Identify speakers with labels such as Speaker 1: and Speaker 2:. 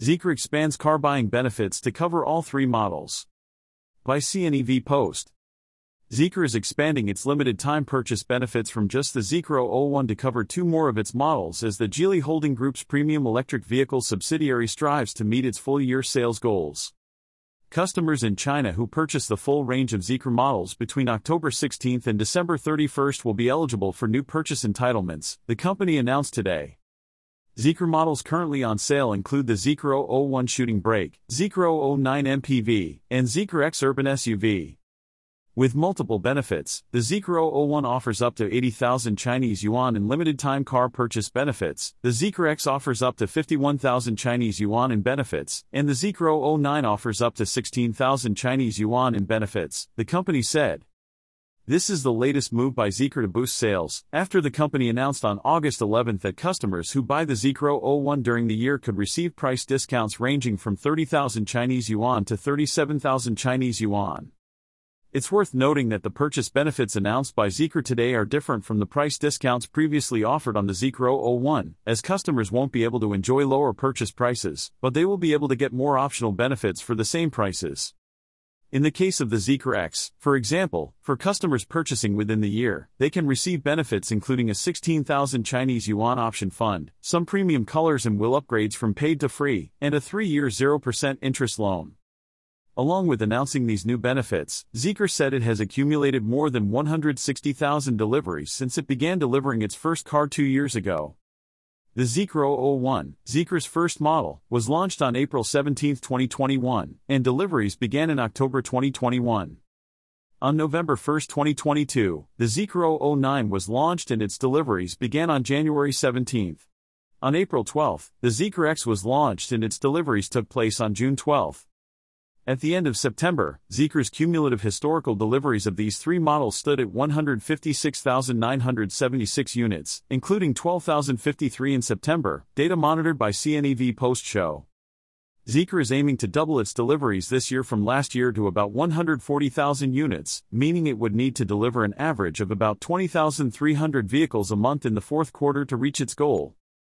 Speaker 1: Zeekr expands car buying benefits to cover all three models. By CNEV Post. Zeekr is expanding its limited-time purchase benefits from just the Zeekr 001 to cover two more of its models as the Geely Holding Group's premium electric vehicle subsidiary strives to meet its full-year sales goals. Customers in China who purchase the full range of Zeekr models between October 16 and December 31 will be eligible for new purchase entitlements, the company announced today. Zeekr models currently on sale include the Zeekr 001 Shooting Brake, Zeekr 009 MPV, and Zeekr X Urban SUV. With multiple benefits, the Zeekr 001 offers up to 80,000 Chinese yuan in limited-time car purchase benefits, the Zeekr X offers up to 51,000 Chinese yuan in benefits, and the Zeekr 009 offers up to 16,000 Chinese yuan in benefits, the company said. This is the latest move by Zeekr to boost sales, after the company announced on August 11 that customers who buy the Zeekr 001 during the year could receive price discounts ranging from 30,000 Chinese yuan to 37,000 Chinese yuan. It's worth noting that the purchase benefits announced by Zeekr today are different from the price discounts previously offered on the Zeekr 001, as customers won't be able to enjoy lower purchase prices, but they will be able to get more optional benefits for the same prices. In the case of the Zeekr X, for example, for customers purchasing within the year, they can receive benefits including a 16,000 Chinese yuan option fund, some premium colors and wheel upgrades from paid to free, and a 3-year 0% interest loan. Along with announcing these new benefits, Zeekr said it has accumulated more than 160,000 deliveries since it began delivering its first car 2 years ago. The Zeekr 001, Zeekr's first model, was launched on April 17, 2021, and deliveries began in October 2021. On November 1, 2022, the Zeekr 009 was launched and its deliveries began on January 17. On April 12, the Zeekr X was launched and its deliveries took place on June 12. At the end of September, Zeekr's cumulative historical deliveries of these three models stood at 156,976 units, including 12,053 in September, data monitored by CNEV Post show. Zeekr is aiming to double its deliveries this year from last year to about 140,000 units, meaning it would need to deliver an average of about 20,300 vehicles a month in the fourth quarter to reach its goal.